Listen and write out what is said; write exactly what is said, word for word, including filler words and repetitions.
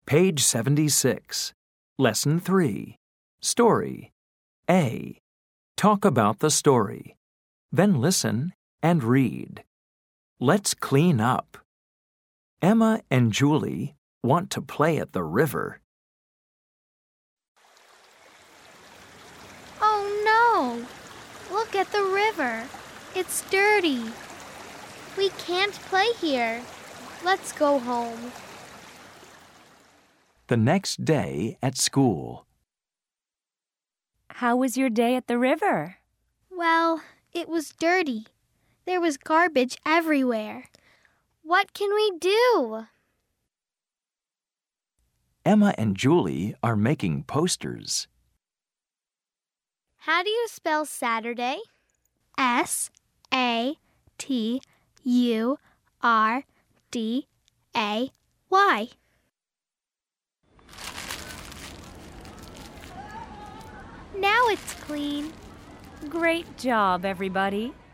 Page seventy-six. Lesson three. Story. A. Talk about the story. Then listen and read. Let's clean up. Emma and Julie want to play at the river. Oh no! Look at the river. It's dirty. We can't play here. Let's go home. The next day at school. How was your day at the river? Well, it was dirty. There was garbage everywhere. What can we do? Emma and Julie are making posters. How do you spell Saturday? S A T U R D A Y. Now it's clean. Great job, everybody.